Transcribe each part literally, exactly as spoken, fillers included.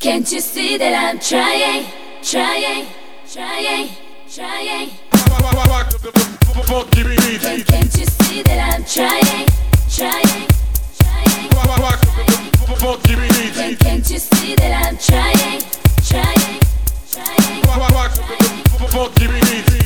Can't you see that I'm trying, trying, trying, trying? Can, can't you see that I'm trying, trying, trying, trying? Can, can't you see that I'm trying, trying, trying, trying?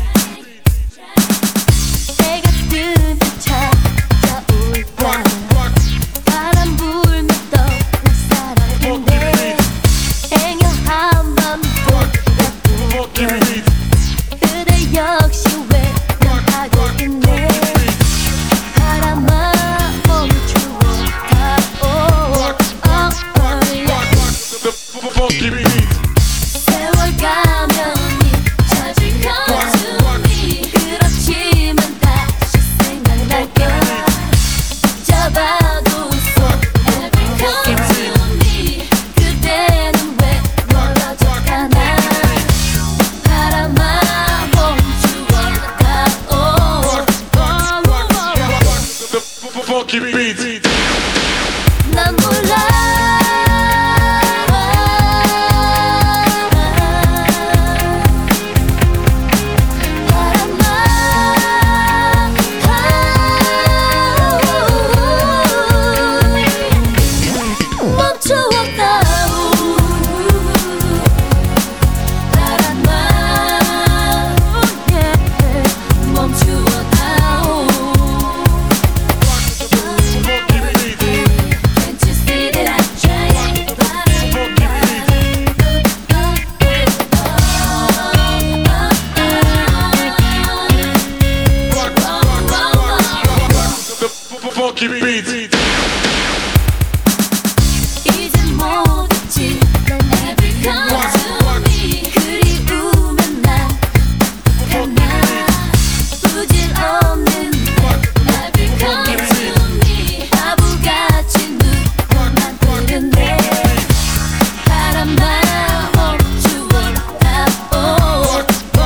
내가 뜨는 찾아올 때 바람 불면 떠오른 사랑인데 행여한 밤도 그대 역시 외면하고 있네. 바람아 멈추어 다오 세월 가면이 젖을 거주니 그렇지만 다시 생각날게. 잡아도 웃어 Every come to me. 그대는 왜 멀어져 가나. 바람아 멈추어 다오 난 몰라. 이젠 모르지 난 every come to me. 그리우면 난 가나. 부질없는 every come to me. 바보같이 누워만 들은데 바람만 멈추어 다오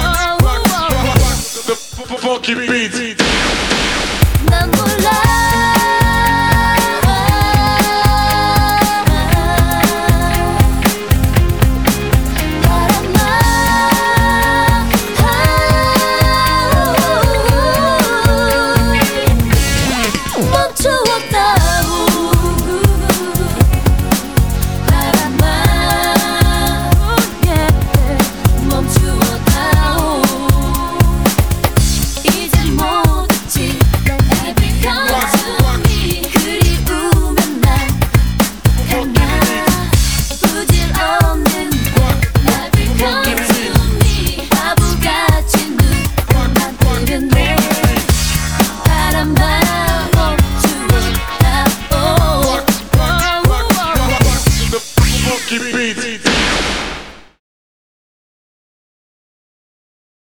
난 몰라. Keep it beat.